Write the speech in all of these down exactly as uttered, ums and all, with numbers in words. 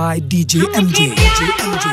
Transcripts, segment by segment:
by D J M J. D J M J.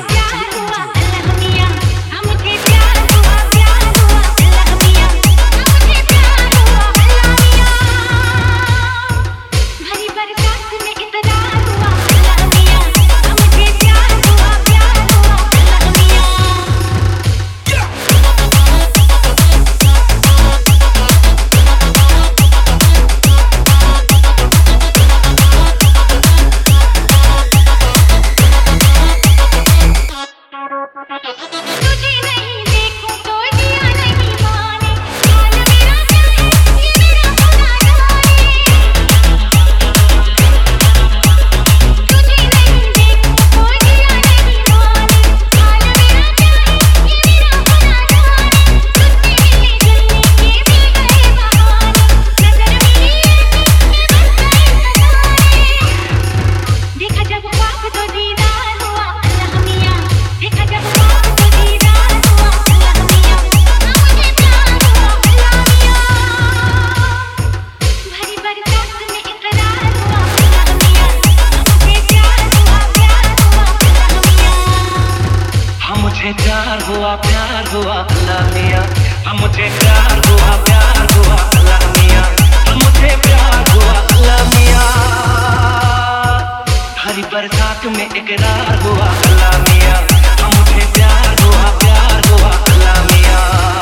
प्यार हुआ प्यार हुआ अल्लाह मियां, हम मुझे प्यार हुआ प्यार हुआ अल्लाह मियां, हम मुझे प्यार हुआ अल्लाह मियां। हरी बरसात में इकरार हुआ अल्लाह मियां, हम मुझे प्यार हुआ प्यार हुआ अल्लाह मियां।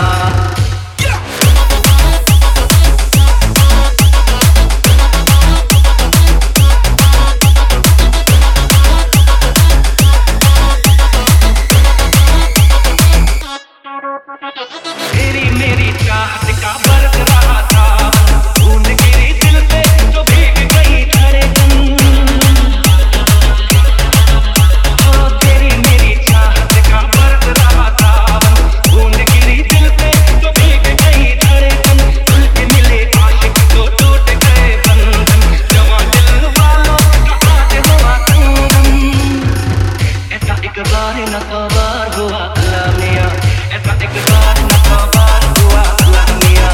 तेरी मेरी चाहत का बरस रहा था, बूंद गिरी दिल पे तो भीग गई धड़कन। ओ तेरी मेरी चाहत का बरस रहा था, बूंद गिरी दिल पे तो भीग गई धड़कन। दिल के मिले आशिक तो टूट गए बंधन, जवां दिल वालों का आज हुआ संगम। ऐसा एक बार न सौ बार हुआ अल्लाह मियां, ऐसा एक बार न सौ बार हुआ अल्लाह मियां।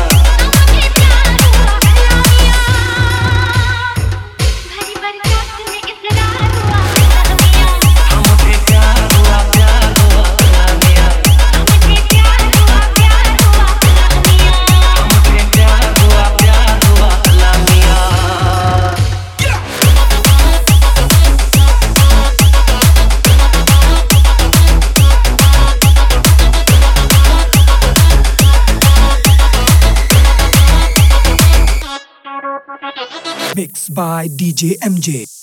हम मुझे प्यार हुआ प्यार हुआ अल्लाह मियां, हम मुझे प्यार हुआ प्यार हुआ अल्लाह मियां, हम मुझे प्यार हुआ प्यार हुआ अल्लाह मियां। Mixed by D J M J.